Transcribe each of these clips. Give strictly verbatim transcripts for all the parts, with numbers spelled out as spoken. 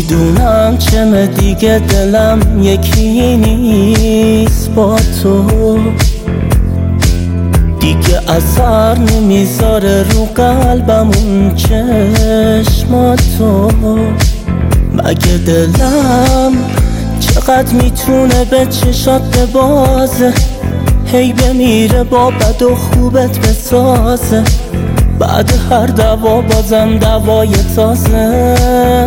میدونم چمه دیگه دلم یکی نیست با تو، دیگه اثر نمیذاره رو قلبم اون چشماتو. مگه دلم چقدر میتونه به چشات ببازه، هی بمیره با بد و خوبت بسازه، بعد هر دوا بازم دوای تازه.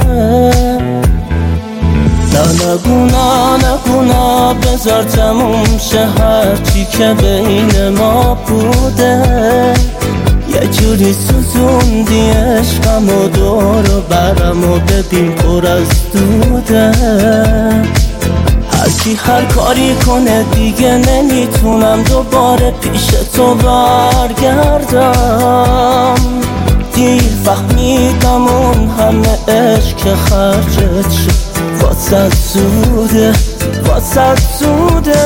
نه نگونا نگونا بذار تموم شه هرچی که بین ما بوده، یه جوری سوزوندی عشقم و دور و برم و ببین پر از دوده. هرکی هر کاری کنه دیگه نمیتونم دوباره پیش تو برگردم. دیر فهمیدم اون همه عشق که خرجت شد واسه زوده، واسه زوده.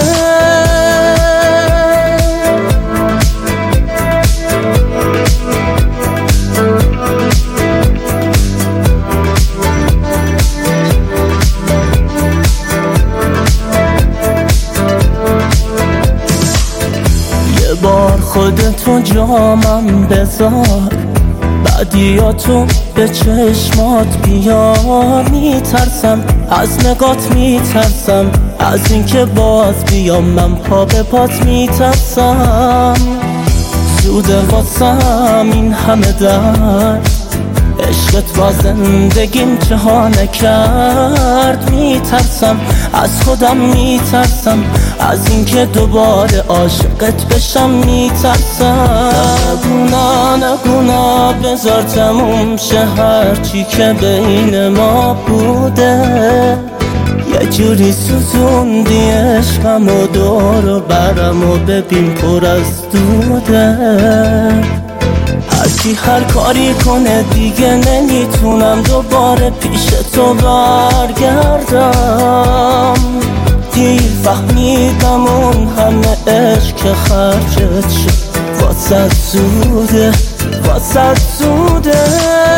یه بار خودتو جامم بذار، بعدیاتو به چشمات بیار. میترسم از نگات، میترسم از اینکه باز بیام من پا به پات. میترسم زوده واسم این همه درد، عشقت با زندگیم چها نکرد. میترسم از خودم، میترسم از اینکه دوباره عاشقت بشم. میترسم نگونا نگونا بذار تموم شه هرچی که بین ما بوده، یه جوری سوزوندی عشقم و دور و برم و ببین پر از دوده. هرکی هر کاری کنه دیگه نمیتونم دوباره پیش تو برگردم. دیر فهمیدم اون همه عشق که خرجت شد واسه زوده، واسه زوده.